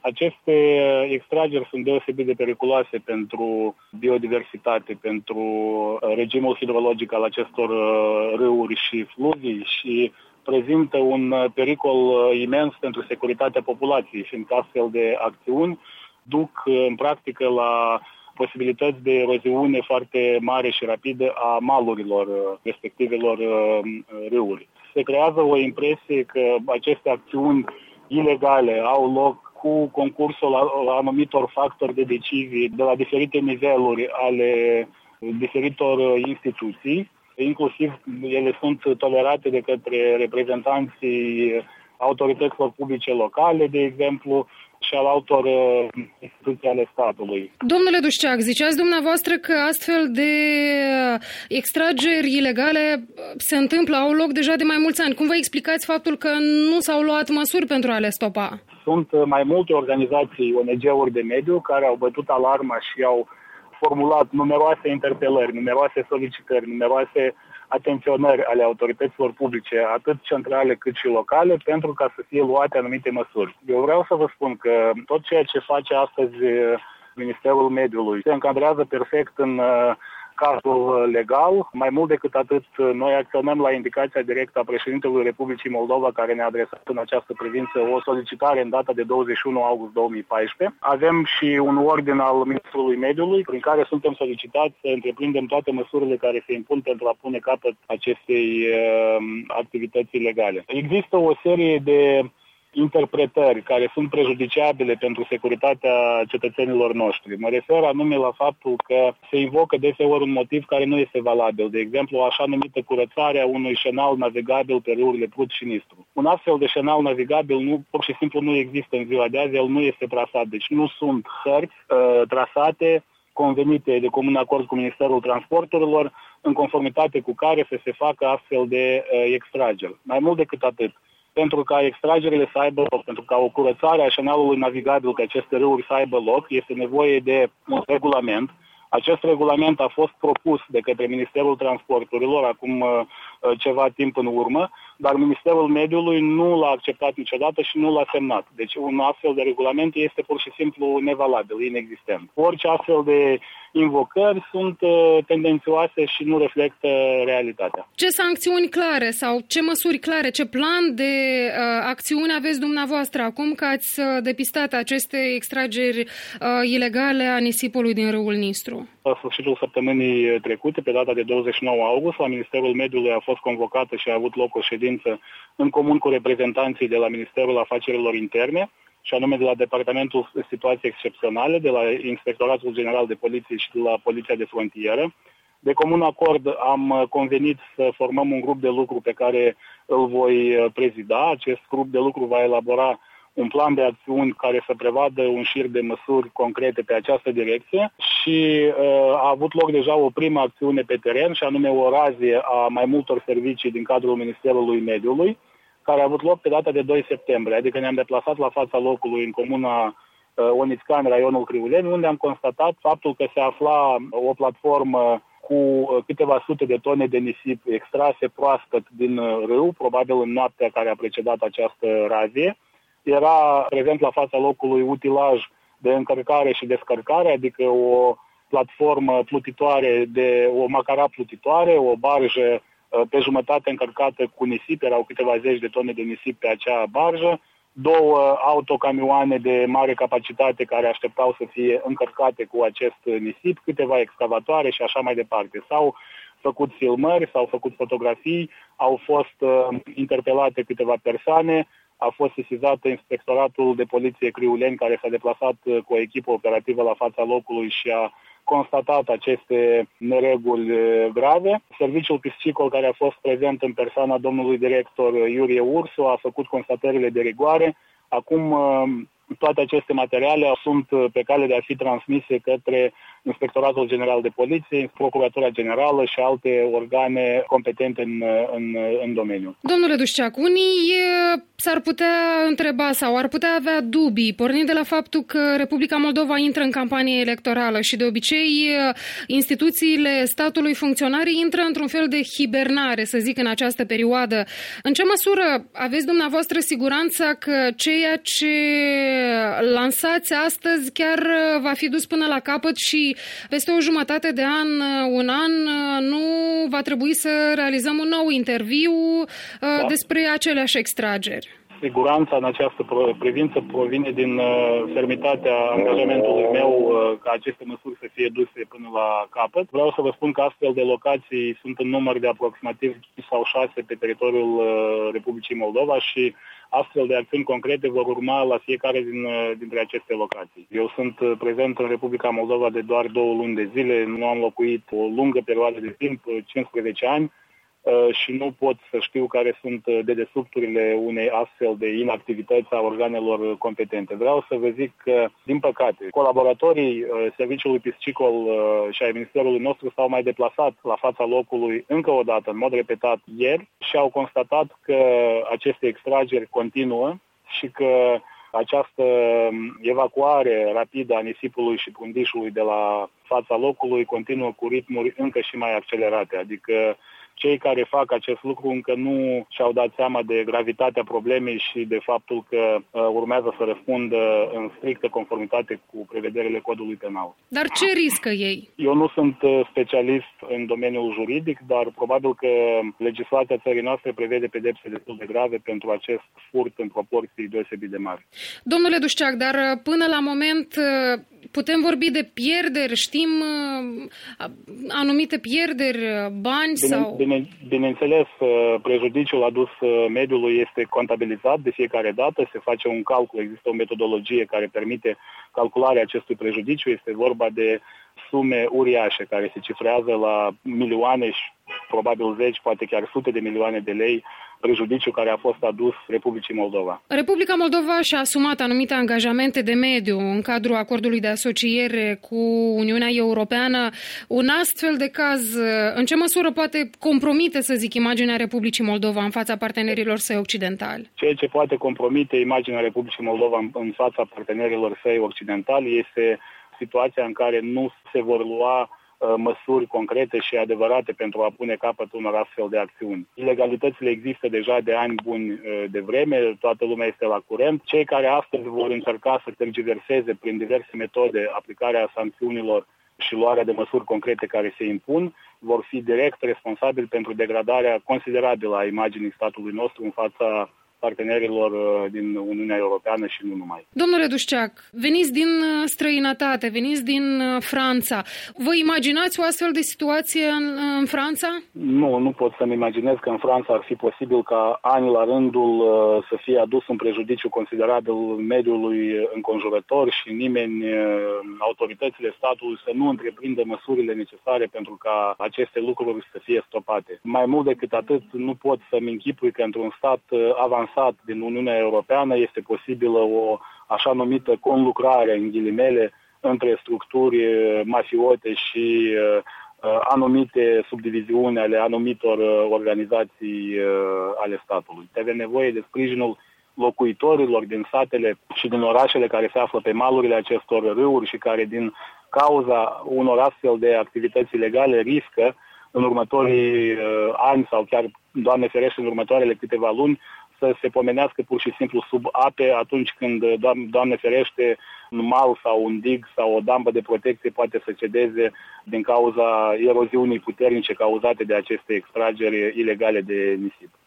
Aceste extrageri sunt deosebit de periculoase pentru biodiversitate, pentru regimul hidrologic al acestor râuri și fluvii și prezintă un pericol imens pentru securitatea populației, fiindcă astfel de acțiuni duc în practică la posibilități de eroziune foarte mare și rapidă a malurilor respectivelor râuri. Se creează o impresie că aceste acțiuni ilegale au loc cu concursul anumitor factori de decizie de la diferite niveluri ale diferitor instituții. Inclusiv ele sunt tolerate de către reprezentanții autorităților publice locale, de exemplu, și al altor instituții ale statului. Domnule Dușceac, ziceați dumneavoastră că astfel de extrageri ilegale se întâmplă, au loc deja de mai mulți ani. Cum vă explicați faptul că nu s-au luat măsuri pentru a le stopa? Sunt mai multe organizații, ONG-uri de mediu, care au bătut alarma și au formulat numeroase interpelări, numeroase solicitări, numeroase atenționări ale autorităților publice, atât centrale cât și locale, pentru ca să fie luate anumite măsuri. Eu vreau să vă spun că tot ceea ce face astăzi Ministerul Mediului se încadrează perfect în cadrul legal. Mai mult decât atât, noi acționăm la indicația directă a președintelui Republicii Moldova, care ne-a adresat în această privință o solicitare în data de 21 august 2014. Avem și un ordin al Ministrului Mediului, prin care suntem solicitați să întreprindem toate măsurile care se impun pentru a pune capăt acestei activități ilegale. Există o serie de interpretări care sunt prejudiciabile pentru securitatea cetățenilor noștri. Mă refer anume la faptul că se invocă deseori un motiv care nu este valabil. De exemplu, o așa numită curățare a unui șenal navigabil pe râurile Prut și Nistru. Un astfel de șenal navigabil pur și simplu nu există în ziua de azi, el nu este trasat. Deci nu sunt hărți trasate convenite de comun acord cu Ministerul Transporturilor, în conformitate cu care să se facă astfel de extrageri. Mai mult decât atât, pentru ca extragerile să aibă loc, pentru ca o curățare a șenalului navigabil pe aceste râuri să aibă loc, este nevoie de un regulament. Acest regulament a fost propus de către Ministerul Transporturilor acum ceva timp în urmă, dar Ministerul Mediului nu l-a acceptat niciodată și nu l-a semnat. Deci un astfel de regulament este pur și simplu nevalabil, inexistent. Orice astfel de invocări sunt tendențioase și nu reflectă realitatea. Ce sancțiuni clare sau ce măsuri clare, ce plan de acțiune aveți dumneavoastră acum că ați depistat aceste extrageri ilegale a nisipului din râul Nistru? La sfârșitul săptămânii trecute, pe data de 29 august, la Ministerul Mediului a fost convocată și a avut loc o ședință în comun cu reprezentanții de la Ministerul Afacerilor Interne, și anume de la Departamentul Situații Excepționale, de la Inspectoratul General de Poliție și de la Poliția de Frontieră. De comun acord am convenit să formăm un grup de lucru pe care îl voi prezida. Acest grup de lucru va elabora un plan de acțiuni care să prevadă un șir de măsuri concrete pe această direcție și a avut loc deja o primă acțiune pe teren, și anume o razie a mai multor servicii din cadrul Ministerului Mediului, care a avut loc pe data de 2 septembrie, adică ne-am deplasat la fața locului în comuna Onițcan, raionul Criuleni, unde am constatat faptul că se afla o platformă cu câteva sute de tone de nisip extrase proaspăt din râu, probabil în noaptea care a precedat această razie. Era prezent la fața locului utilaj de încărcare și descărcare, adică o platformă plutitoare, o macara plutitoare, o barjă pe jumătate încărcată cu nisip, erau câteva zeci de tone de nisip pe acea barjă, 2 autocamioane de mare capacitate care așteptau să fie încărcate cu acest nisip, câteva excavatoare și așa mai departe. S-au făcut filmări, s-au făcut fotografii, au fost interpelate câteva persoane, a fost sesizat Inspectoratul de Poliție Criuleni, care s-a deplasat cu o echipă operativă la fața locului și a constatat aceste nereguli grave. Serviciul piscicol, care a fost prezent în persoana domnului director Iurie Ursu, a făcut constatările de rigoare. Acum toate aceste materiale sunt pe cale de a fi transmise către Inspectoratul General de Poliție, Procuratura Generală și alte organe competente în domeniu. Domnule Dușceac, unii s-ar putea întreba sau ar putea avea dubii, pornind de la faptul că Republica Moldova intră în campanie electorală și de obicei instituțiile statului, funcționarii intră într-un fel de hibernare, să zic, în această perioadă. În ce măsură aveți dumneavoastră siguranța că ceea ce lansați astăzi chiar va fi dus până la capăt și peste o jumătate de an, un an, nu va trebui să realizăm un nou interviu despre aceleași extrageri? Siguranța în această privință provine din fermitatea angajamentului meu ca aceste măsuri să fie duse până la capăt. Vreau să vă spun că astfel de locații sunt în număr de aproximativ 5 sau 6 pe teritoriul Republicii Moldova și astfel de acțiuni concrete vor urma la fiecare dintre aceste locații. Eu sunt prezent în Republica Moldova de doar 2 luni de zile, nu am locuit o lungă perioadă de timp, 15 ani, și nu pot să știu care sunt dedesubturile unei astfel de inactivități a organelor competente. Vreau să vă zic că, din păcate, colaboratorii Serviciului Piscicol și ai Ministerului nostru s-au mai deplasat la fața locului încă o dată, în mod repetat, ieri și au constatat că aceste extrageri continuă și că această evacuare rapidă a nisipului și prundișului de la fața locului continuă cu ritmuri încă și mai accelerate, adică cei care fac acest lucru încă nu și-au dat seama de gravitatea problemei și de faptul că urmează să răspundă în strictă conformitate cu prevederile codului penal. Dar ce riscă ei? Eu nu sunt specialist în domeniul juridic, dar probabil că legislația țării noastre prevede pedepse destul de grave pentru acest furt în proporții deosebit de mari. Domnule Dușceac, dar până la moment putem vorbi de pierderi? Știm anumite pierderi, bani sau... Bineînțeles, prejudiciul adus mediului este contabilizat de fiecare dată, se face un calcul, există o metodologie care permite calcularea acestui prejudiciu, este vorba de sume uriașe care se cifrează la milioane și probabil zeci, poate chiar sute de milioane de lei, prejudiciu care a fost adus Republicii Moldova. Republica Moldova și-a asumat anumite angajamente de mediu în cadrul acordului de asociere cu Uniunea Europeană. Un astfel de caz, în ce măsură poate compromite, să zic, imaginea Republicii Moldova în fața partenerilor săi occidentali? Ceea ce poate compromite imaginea Republicii Moldova în fața partenerilor săi occidentali este situația în care nu se vor lua măsuri concrete și adevărate pentru a pune capăt unor astfel de acțiuni. Ilegalitățile există deja de ani buni de vreme, toată lumea este la curent. Cei care astăzi vor încerca să tergiverseze prin diverse metode aplicarea sancțiunilor și luarea de măsuri concrete care se impun, vor fi direct responsabili pentru degradarea considerabilă a imaginii statului nostru în fața partenerilor din Uniunea Europeană și nu numai. Domnule Dușceac, veniți din străinătate, veniți din Franța. Vă imaginați o astfel de situație în Franța? Nu pot să-mi imaginez că în Franța ar fi posibil ca ani la rândul să fie adus un prejudiciu considerabil mediului înconjurător și nimeni, autoritățile statului, să nu întreprindă măsurile necesare pentru ca aceste lucruri să fie stopate. Mai mult decât atât, nu pot să-mi închipui că într-un stat avansat din Uniunea Europeană este posibilă o așa numită conlucrare, în ghilimele, între structuri mafiote și anumite subdiviziuni ale anumitor organizații ale statului. Avem nevoie de sprijinul locuitorilor din satele și din orașele care se află pe malurile acestor râuri și care din cauza unor astfel de activități ilegale riscă în următorii ani sau chiar, Doamne ferește, în următoarele câteva luni să se pomenească pur și simplu sub ape atunci când, Doamne ferește, un mal sau un dig sau o dambă de protecție poate să cedeze din cauza eroziunii puternice cauzate de aceste extrageri ilegale de nisip.